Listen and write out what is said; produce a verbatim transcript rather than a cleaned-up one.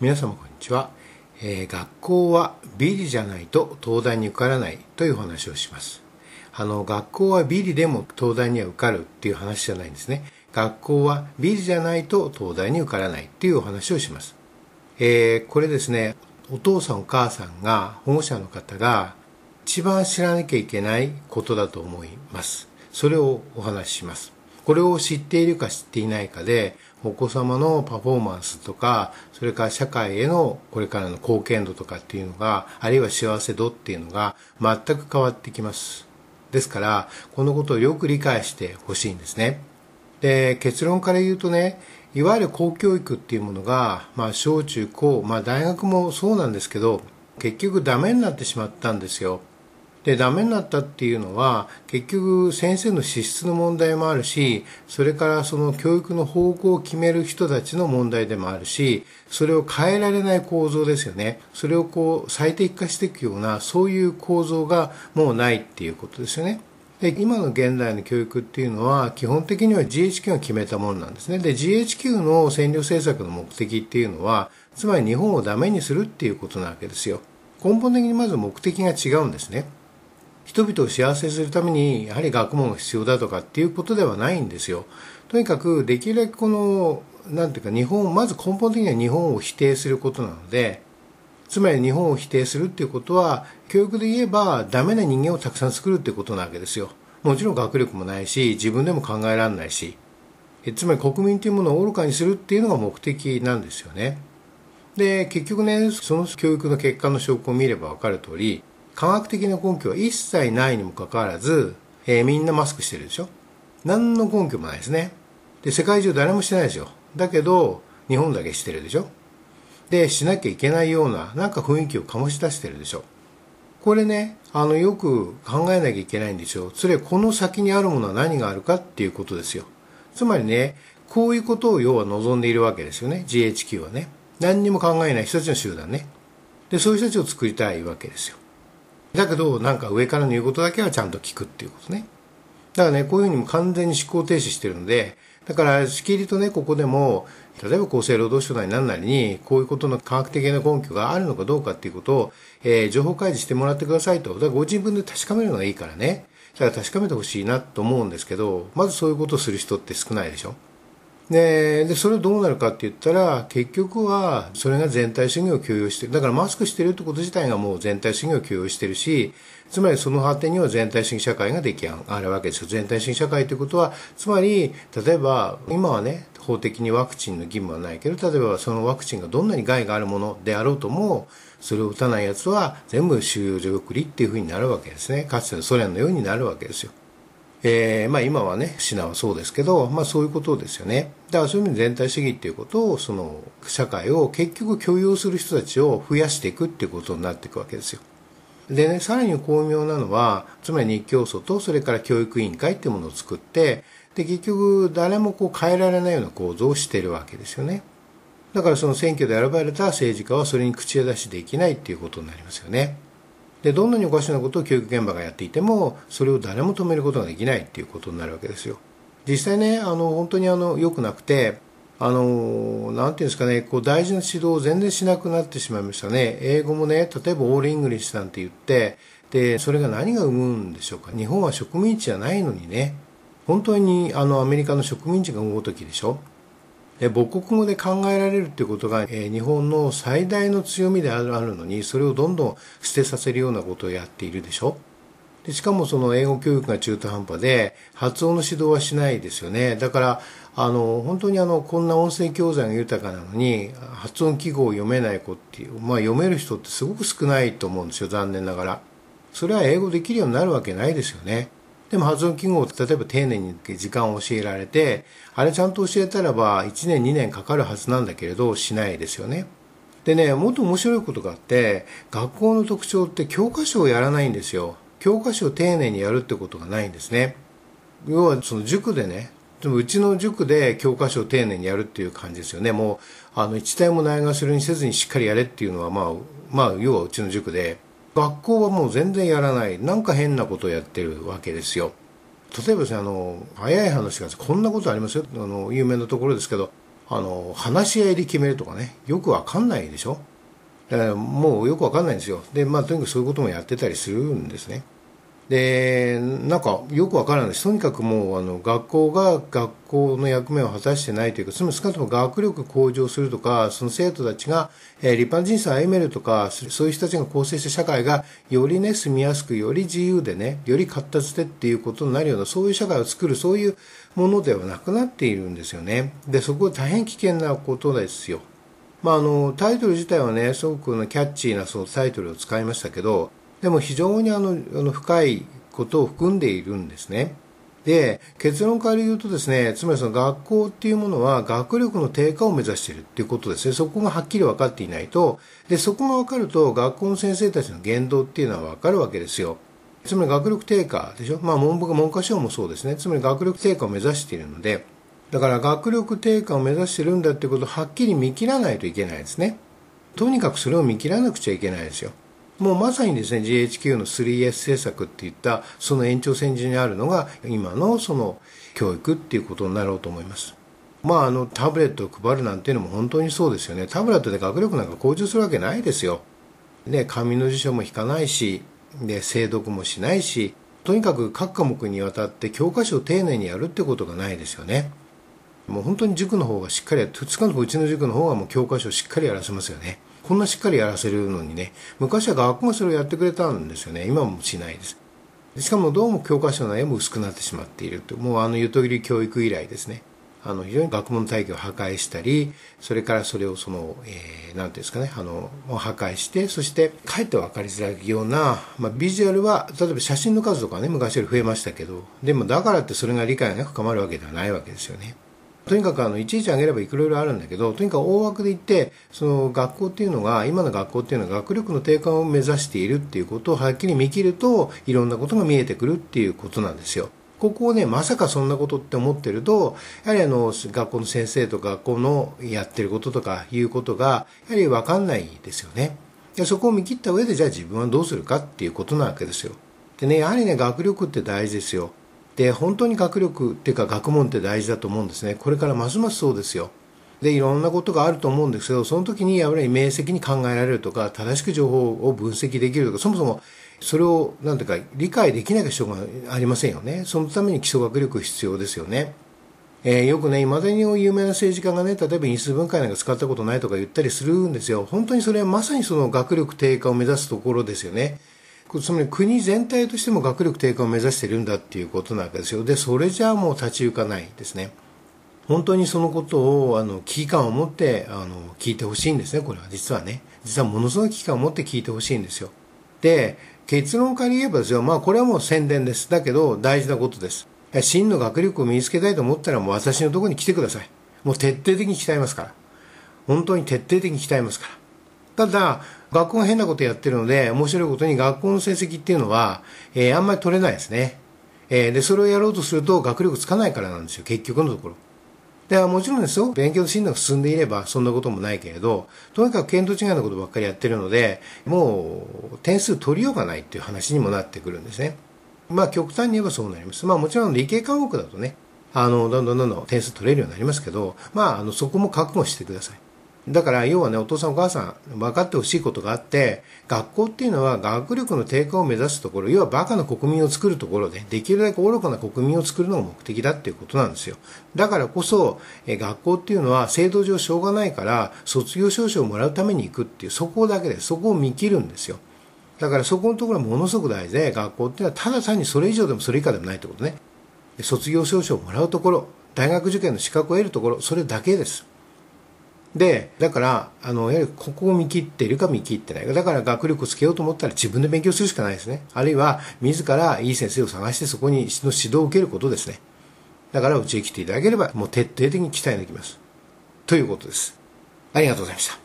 皆様こんにちは、えー、学校はビリじゃないと東大に受からないというお話をします。あの学校はビリでも東大には受かるっていう話じゃないんですね。学校はビリじゃないと東大に受からないっていうお話をします。えー、これですね、お父さんお母さんが保護者の方が一番知らなきゃいけないことだと思います。それをお話しします。これを知っているか知っていないかで、お子様のパフォーマンスとか、それから社会へのこれからの貢献度とかっていうのが、あるいは幸せ度っていうのが全く変わってきます。ですから、このことをよく理解してほしいんですね。で、結論から言うとね、いわゆる公教育っていうものが、まあ小中高、まあ大学もそうなんですけど、結局ダメになってしまったんですよ。で、ダメになったっていうのは、結局先生の資質の問題もあるし、それからその教育の方向を決める人たちの問題でもあるし、それを変えられない構造ですよね。それをこう最適化していくような、そういう構造がもうないっていうことですよね。で、今の現代の教育っていうのは、基本的には ジーエイチキュー が決めたものなんですね。で、ジーエイチキュー の占領政策の目的っていうのは、つまり日本をダメにするっていうことなわけですよ。根本的にまず目的が違うんですね。人々を幸せにするためにやはり学問が必要だとかっていうことではないんですよ。とにかくできるだけこのなんていうか日本まず根本的には日本を否定することなので、つまり日本を否定するっていうことは教育で言えばダメな人間をたくさん作るっていうことなわけですよ。もちろん学力もないし自分でも考えられないし、つまり国民というものを愚かにするっていうのが目的なんですよね。で、結局ね、その教育の結果の証拠を見れば分かる通り、科学的な根拠は一切ないにもかかわらず、えー、みんなマスクしてるでしょ。何の根拠もないですね。で、世界中誰もしてないですよ。だけど、日本だけしてるでしょ。で、しなきゃいけないような、なんか雰囲気を醸し出してるでしょ。これね、あの、よく考えなきゃいけないんですよ。それはこの先にあるものは何があるかっていうことですよ。つまりね、こういうことを要は望んでいるわけですよね。ジーエイチキュー はね。何にも考えない人たちの集団ね。で、そういう人たちを作りたいわけですよ。だけど、なんか上からの言うことだけはちゃんと聞くっていうことね。だからね、こういうふうにも完全に思考停止してるので、だから、しきりとね、ここでも、例えば厚生労働省なり何なりに、こういうことの科学的な根拠があるのかどうかっていうことを、えー、情報開示してもらってくださいと。だからご自分で確かめるのがいいからね。だから確かめてほしいなと思うんですけど、まずそういうことをする人って少ないでしょ。で, でそれどうなるかって言ったら結局はそれが全体主義を許容している。だからマスクしてるってこと自体がもう全体主義を許容しているし、つまりその果てには全体主義社会が出来上がるわけですよ。全体主義社会ということはつまり例えば今はね法的にワクチンの義務はないけど、例えばそのワクチンがどんなに害があるものであろうともそれを打たないやつは全部収容所送りっていうふうになるわけですね。かつてのソ連のようになるわけですよ。えー、まあ今はね、シナはそうですけど、まあそういうことですよね。だからそういう意味で全体主義っていうことを、その社会を結局許容する人たちを増やしていくっていうことになっていくわけですよ。でね、さらに巧妙なのは、つまり日教組とそれから教育委員会っていうものを作って、で結局誰もこう変えられないような構造をしているわけですよね。だからその選挙で選ばれた政治家はそれに口出しできないっていうことになりますよね。でどんなにおかしなことを教育現場がやっていてもそれを誰も止めることができないっていうことになるわけですよ。実際ね、あの本当にあの良くなくて、あのなんていうんですかね、こう大事な指導を全然しなくなってしまいましたね。英語もね、例えばオールイングリッシュなんて言って、でそれが何が生むんでしょうか。日本は植民地じゃないのにね、本当にあのアメリカの植民地が生む時でしょ。母国語で考えられるっていうことが、えー、日本の最大の強みであるのに、それをどんどん捨てさせるようなことをやっているでしょ。でしかもその英語教育が中途半端で発音の指導はしないですよね。だからあの本当にあのこんな音声教材が豊かなのに発音記号を読めない子っていう、まあ、読める人ってすごく少ないと思うんですよ、残念ながら。それは英語できるようになるわけないですよね。でも発音記号を例えば丁寧に時間を教えられて、あれちゃんと教えたらばいちねんにねんかかるはずなんだけれどしないですよね。でね、もっと面白いことがあって、学校の特徴って教科書をやらないんですよ。教科書を丁寧にやるってことがないんですね。要はその塾でね、でもうちの塾で教科書を丁寧にやるっていう感じですよね。もうあの一体もないがしろにせずにしっかりやれっていうのはまあまあ要はうちの塾で、学校はもう全然やらない、なんか変なことをやってるわけですよ。例えばですね、あの早い話がこんなことありますよ。あの有名なところですけど、 あの話し合いで決めるとかね、よくわかんないでしょ。だからもうよくわかんないんですよ。でまあとにかくそういうこともやってたりするんですね。でなんかよくわからないです。とにかくもうあの学校が学校の役目を果たしてないというか、つまり少なくとも学力向上するとか、その生徒たちが、えー、立派な人生を歩めるとか、そういう人たちが構成した社会がよりね住みやすく、より自由でね、より活発でっていうことになるような、そういう社会を作る、そういうものではなくなっているんですよね。でそこは大変危険なことですよ。まあ、あのタイトル自体はねすごくキャッチーなそのタイトルを使いましたけど、でも非常にあのあの深いことを含んでいるんですね。で結論から言うとですね、つまりその学校っていうものは学力の低下を目指しているっていうことですね。そこがはっきり分かっていないと、でそこが分かると学校の先生たちの言動っていうのは分かるわけですよ。つまり学力低下でしょ。まあ文部文科省もそうですね。つまり学力低下を目指しているので、だから学力低下を目指しているんだってことをはっきり見切らないといけないですね。とにかくそれを見切らなくちゃいけないですよ。もうまさにですね ジーエイチキュー の スリーエス 政策っていったその延長線上にあるのが今のその教育っていうことになろうと思います。まああのタブレットを配るなんていうのも本当にそうですよね。タブレットで学力なんか向上するわけないですよ。で紙の辞書も引かないし、で精読もしないし、とにかく各科目にわたって教科書を丁寧にやるってことがないですよね。もう本当に塾の方がしっかりやって、少なくともうちの塾の方がもう教科書をしっかりやらせますよね。こんなしっかりやらせるのにね、昔は学校がそれをやってくれたんですよね。今もしないです。しかもどうも教科書の絵も薄くなってしまっていると。もうあのゆとり教育以来ですね、あの非常に学問体系を破壊したり、それからそれをその、えー、なんていうんですかね、あの破壊して、そしてかえって分かりづらいような、まあ、ビジュアルは例えば写真の数とかね昔より増えましたけど、でもだからってそれが理解が深まるわけではないわけですよね。とにかくあのいちいち挙げればいろいろあるんだけど、とにかく大枠で言って、その学校っていうのが、今の学校っていうのは学力の低下を目指しているっていうことをはっきり見切ると、いろんなことが見えてくるっていうことなんですよ。ここをね、まさかそんなことって思ってると、やはりあの学校の先生とか学校のやってることとかいうことがやはり分かんないですよね。でそこを見切った上で、じゃあ自分はどうするかっていうことなわけですよ。でね、やはりね、学力って大事ですよ。で本当に学力っていうか学問って大事だと思うんですね。これからますますそうですよ。でいろんなことがあると思うんですけど、その時にやっぱり明晰に考えられるとか、正しく情報を分析できるとか、そもそもそれをなんていうか理解できない人がありませんよね。そのために基礎学力必要ですよね。えー、よくね、いまだに有名な政治家がね、例えば因数分解なんか使ったことないとか言ったりするんですよ。本当にそれはまさにその学力低下を目指すところですよね。つまり国全体としても学力低下を目指しているんだっていうことなわけですよ。でそれじゃあもう立ち行かないですね。本当にそのことをあの危機感を持ってあの聞いてほしいんですね。これは実はね、実はものすごい危機感を持って聞いてほしいんですよ。で結論から言えばですよ、まあこれはもう宣伝です。だけど大事なことです。真の学力を身につけたいと思ったらもう私のところに来てください。もう徹底的に鍛えますから。本当に徹底的に鍛えますから。ただ学校が変なことやってるので、面白いことに学校の成績っていうのは、えー、あんまり取れないですね。えー、でそれをやろうとすると学力つかないからなんですよ、結局のところ。でもちろんですよ、勉強の進度が進んでいればそんなこともないけれど、とにかく見当違いなことばっかりやってるので、もう点数取りようがないっていう話にもなってくるんですね。まあ極端に言えばそうなります。まあもちろん理系科目だとね、あのどんどんどんどん点数取れるようになりますけど、まああのそこも覚悟してください。だから要はね、お父さんお母さん分かってほしいことがあって、学校っていうのは学力の低下を目指すところ、要はバカな国民を作るところで、できるだけ愚かな国民を作るのが目的だっていうことなんですよ。だからこそえ学校っていうのは制度上しょうがないから卒業証書をもらうために行くっていう、そこだけで、そこを見切るんですよ。だからそこのところはものすごく大事で、学校っていうのはただ単にそれ以上でもそれ以下でもないってことね。卒業証書をもらうところ、大学受験の資格を得るところ、それだけです。でだからあのやはりここを見切っているか見切ってないか。だから学力をつけようと思ったら自分で勉強するしかないですね。あるいは自らいい先生を探してそこにの指導を受けることですね。だからうちへ来ていただければもう徹底的に鍛え抜きますということです。ありがとうございました。